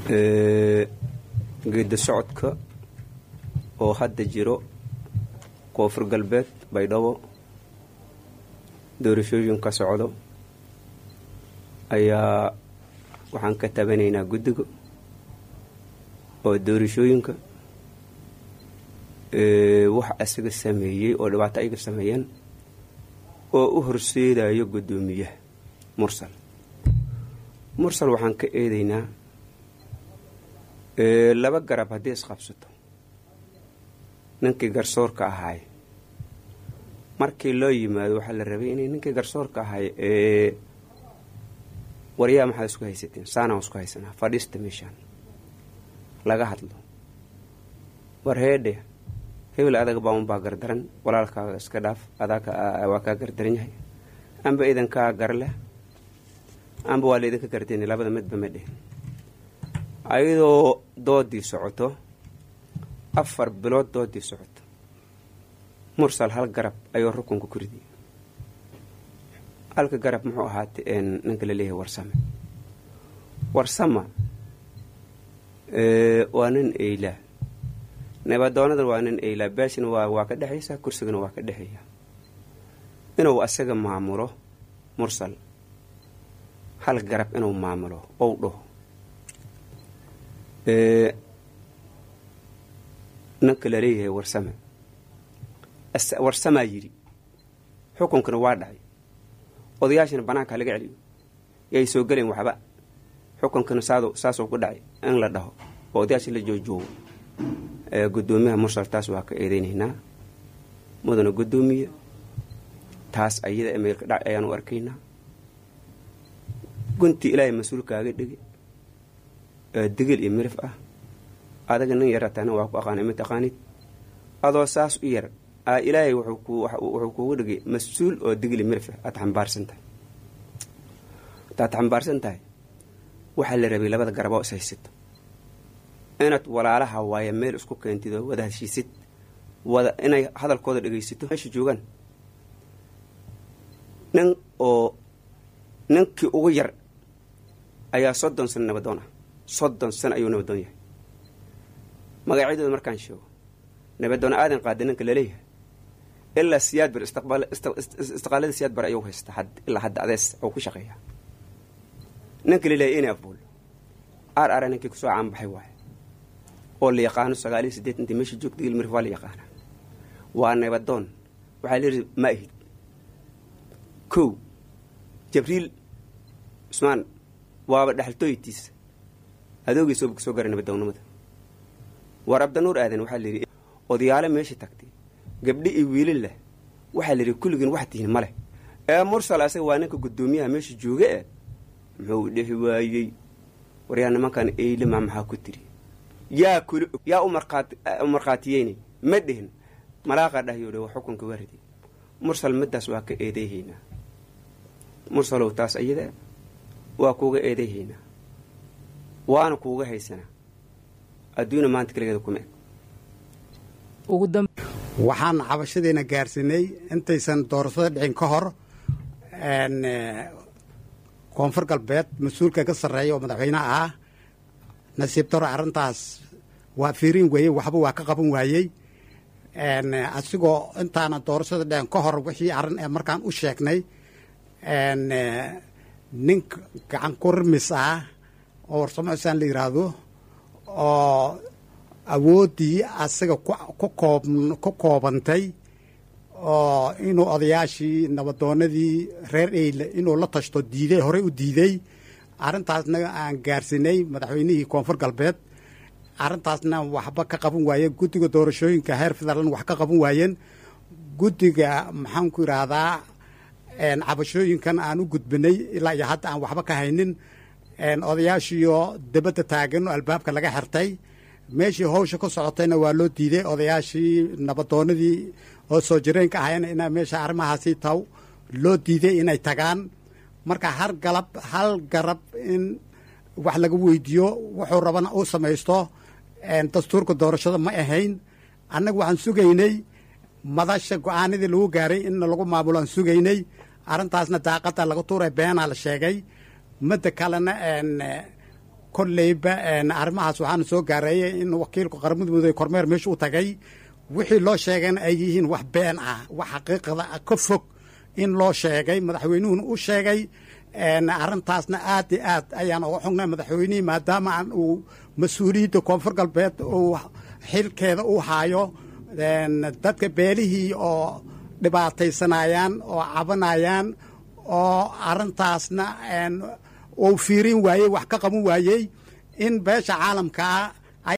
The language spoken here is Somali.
geedda socodka oo hadda jiro koonfur galbeed baydhabo doorashooyin ka socdo ayaa waxaan ka tabanaynaa guddiga oo doorashooyinka wax asaga sameeyey oo dhibaato ayaga sameeyeen oo u horseedayo guddoomiyaha mursal waxaan ka eedaynaa laba garab haddii isqabsato ninkii garsoorka ahaay markii loo yimaado waxaa la rabay inay ninkii garsoorka ahaay waryaa maxaad isku haysateen saanaan isku haysanaa fadhiista meeshaan laga hadlo war heedhe hebel adaga baa unbaa gardaran walaalkaaga iska dhaaf adaga waa kaa gardaran yahay amba idankaa gar leh amba waa laydinka gardeni labada midba ma dhehen ayadoo doodii socoto 4 bilood doodii socoto mursal hal garab ayuu rukunka ku ridiyay halka garab muxuu ahaatay ninka la leeyahay warsama waa nin eylaa nabadoonada waa nin eylaa beeshina waa ka dhexaysaa kursigana waa ka dhexeeya inuu asaga maamulo mursal hal garab inuu maamulo ou dhaho ninka la leeyahay warsamaa yidhi xukunkana waa dhacay odayaashana banaanka laga celiyo yay soo galeen waxba xukunkana saasoo ku dhacay in la dhaho oo odayaasha la joojoogo guddoomiyaha mursal taas waa ka eedaynaynaa mudana guddoomiye taas ayada emeelka dhac ayaan u arkaynaa guntii ilaahay mas-uulkaaga dhigi digil iyo mirif ah adaga nin yarataana waa ku aqaanay ma taqaanid adoo saas u yar ilaahay wuxuu kuugu dhigay mas-uul oo digil iyo mirif ah aad xambaarsan tahay waxaa la rabay labada garaboo is haysato inaad walaalaha waaya meel isku keentid oo wada heshiisid inay hadalkooda dhegaysato meesha joogaan ninkii ugu yar ayaa 30 sano nabadoon ah 30 sano ayuu nabadoon yahay magacyadooda markaan sheego nabadoon aadan qaada ninka la leeyahay ilaa siyaad bar istiqaalada siyaad bar ayuu haysta ilaa hadda adees oo ku shaqeeya ninka la leeyahay inay afbuul ninkii kusoo caanbaxay waaye oo la yaqaano 98 intii meesha joogtay ilmirif waa la yaqaana waa nabadoon waxaa leeyahay ma ahid kow jabriil usmaan waaba dhaxaltooytiis adoogiisa soo garay nabadoonnimada war abdanuur aadan waxaa la yidhi odayaale meesha tagtay gabdhi iyo wiilal leh waxaa la yidhi kulligiin wax tihiin ma leh mursal asaga waa ninka guddoomiyaha meesha jooga muxuu dhexi waayey waryaa nimankan eylima maxaa ku tiri yaa u markhaatiyeynay ma dhihin malaaqa dhahyo dhow xukunka waridi mursal midaas waa ka eedayhaynaa mursalow taas ayada waa kuuga eedayhaynaa waana kuuga haysanaa adduuna maanta kaligeeda kuma eg waxaan cabashadeena gaarsiinay intaysan doorashada dhicin ka hor koonfur galbeed mas-uulka ka sarreeya oo madaxweynaha ah nasiib daro arrintaas waa fiirin weeyey waxba waa ka qaban waayey asigoo intaana doorashada dhicin ka hor wixii arrin ee markaan u sheegnay nin gacan kurmis ah oo warsamo xusaan la yidhaahdo oo awooddii asaga ku koobantay oo inuu odayaashii nabadoonadii reer eyle inuu la tashto diiday horey u diiday arrintaasna aan gaarsiinay madaxweynihii koonfur galbeed arrintaasna waxba ka qaban waayeen guddiga doorashooyinka heer federaalna wax ka qaban waayeen guddiga maxaan ku yidhaahdaa cabashooyinkan aan u gudbinay ilaa iyo hadda aan waxba ka haynin odayaashiioo dibadda taagan oo albaabka laga xirtay meeshii hawsha ka socotayna waa loo diiday odayaashii nabadoonadii oo soo jireenka ahayna inaa meesha arrimahaasi taw loo diiday inay tagaan marka hal garab in wax laga weydiiyo wuxuu rabana uu samaysto dastuurka doorashada ma ahayn annaga waxaan sugaynay madasha go-aanadii lagu gaaray in lagu maamulo aan sugaynay arrintaasna daaqada laga tuuray beenaa la sheegay midda kalena kolleyba arrimahaas waxaana soo gaareeyay in wakiilka qaramada midoobey kormeer meesha u tagay wixii loo sheegayna ay yihiin wax been ah wax xaqiiqada ka fog in loo sheegay madaxweynuhuna u sheegay arrintaasna aad iyo aad ayaan uga xugnay madaxweynihii maadaama aan uu mas-uuliyadda koonfur galbeed uu xilkeeda u haayo dadka beelihii oo dhibaataysanayaan oo cabanayaan oo arrintaasna uu fiirin waayey wax ka qaban waayey in beesha caalamkaa